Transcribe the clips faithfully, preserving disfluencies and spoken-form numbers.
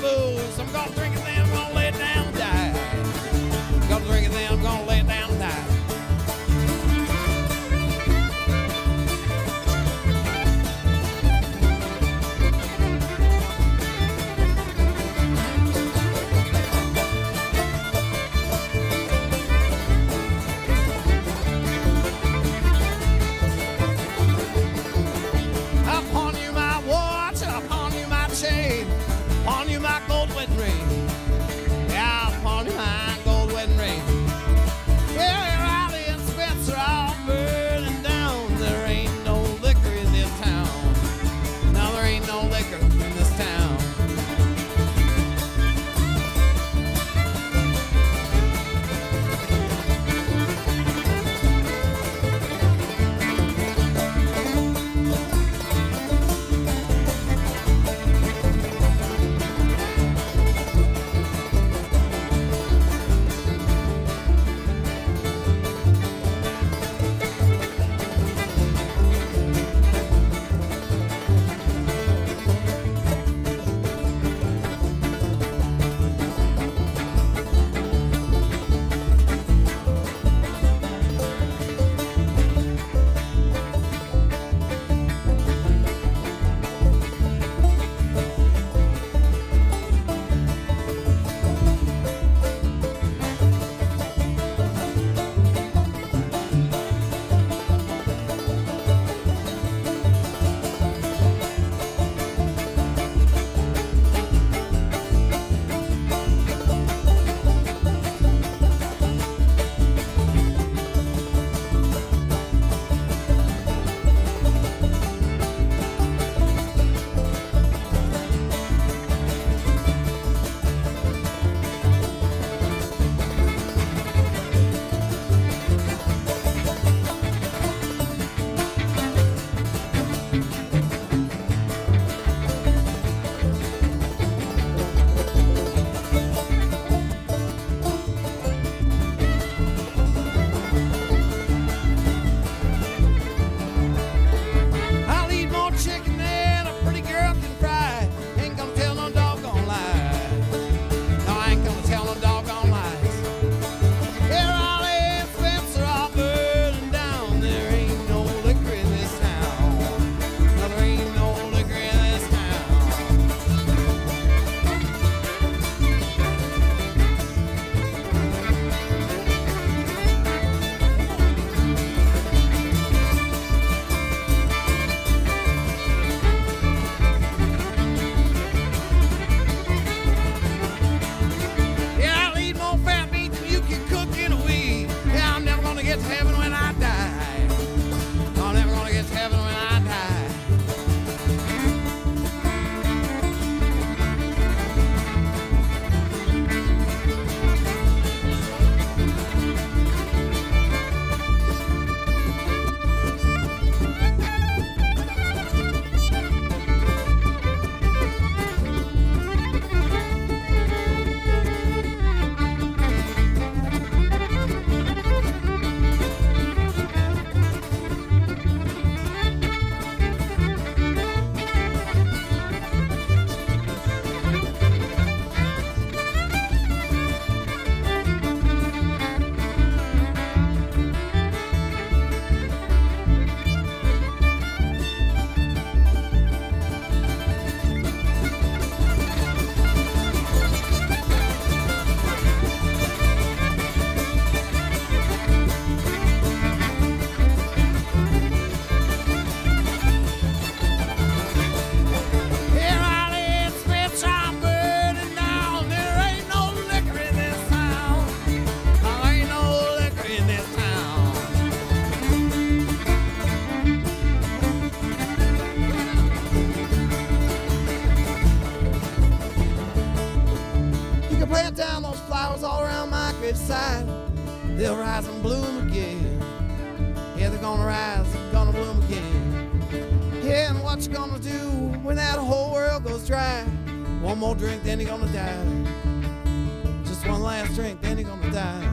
blues. I'm gonna drink it, then I'm gonna lay it down and die. I'm gonna drink it, then I'm gonna lay it down and die. side, they'll rise and bloom again. Yeah, they're gonna rise, gonna bloom again. Yeah, and what you gonna do when that whole world goes dry? One more drink, then you're gonna die. Just one last drink, then you're gonna die.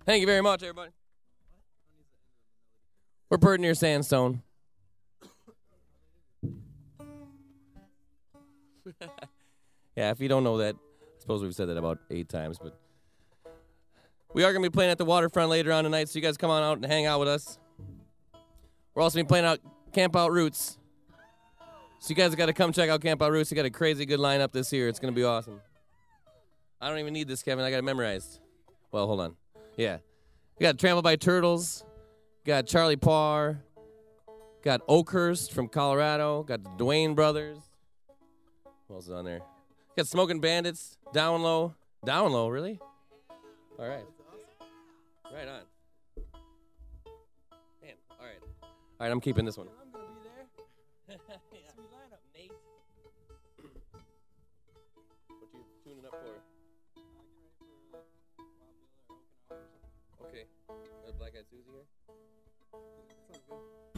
Thank you very much, everybody. We're bird near Sandstone. Yeah, if you don't know that, I suppose we've said that about eight times, but we are going to be playing at the waterfront later on tonight, so you guys come on out and hang out with us. We're also going to be playing out Camp Out Roots. So you guys got to come check out Camp Out Roots. You got a crazy good lineup this year. It's going to be awesome. I don't even need this, Kevin. I got it memorized. Well, hold on. Yeah. We got Trampled by Turtles. Got Charlie Parr. Got Oakhurst from Colorado. Got the Dwayne Brothers. What else is on there? Got Smoking Bandits. Down Low. Down Low, really? All right. Right on. Man, all right. All right, I'm keeping this one. I'm going to be there. Yeah. Sweet lineup, Nate. What you tuning up for? Okay. Uh, Black Eyed Susie here? Sounds good.